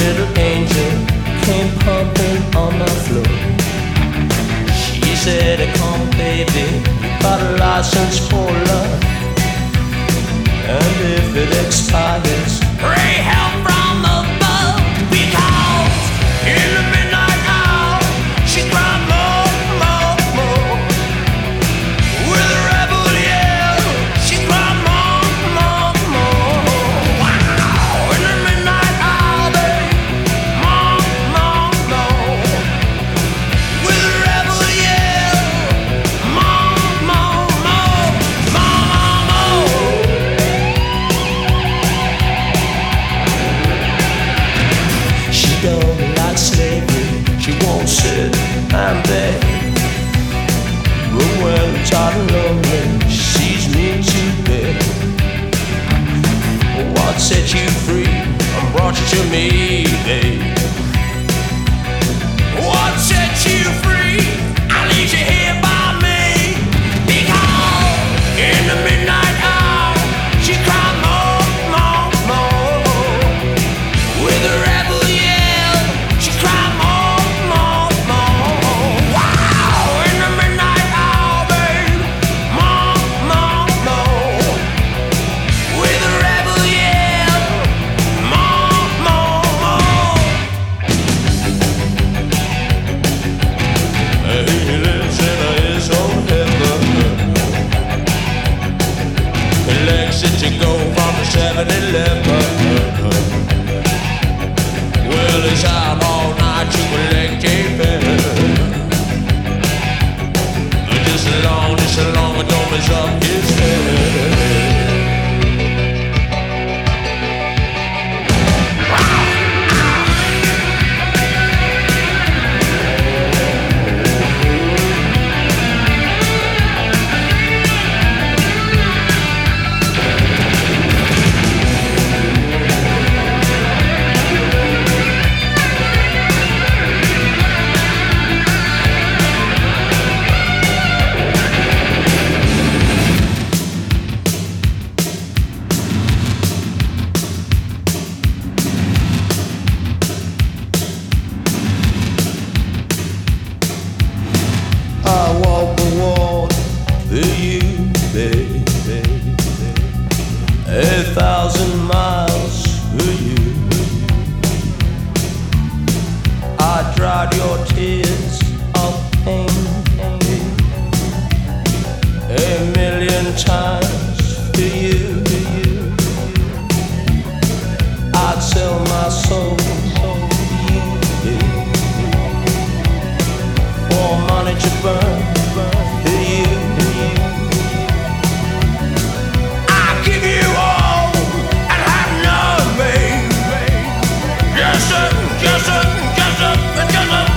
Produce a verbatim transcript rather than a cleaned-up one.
little angel came pumping on the floor. She said, come baby, you got a license for love, and if it expires, pray help from above. Because in the midnight hour, she cried more, more, more. With a rebel yell, she cried more, more, more. Wow! In the midnight hour, babe, more, more, more. With a rebel yell, more, more, more, more, more. She don't like slavery, she won't sit and beg. But when tired and lonely, she sees me to bed. What set you free and brought you to me, babe? What set you free? I leave you here by me. Because in the midnight hour, she cried more, more, more. With a rebel yell, she cried more, more, more. Wow! In the midnight hour, babe, more, more, more. With a rebel yell, more, more, more. He lives in his own heaven. Collects it to go from the seven eleven. Well, it's out all night to collect a fare. Just as long, just as long as don't mess up his head. I walk the world for you, baby. A thousand miles for you. I dried your tears of pain a million times for you. I'd sell my soul for you. For money to burn for you. I give you all and have none, babe. Just a, just a, just a, just a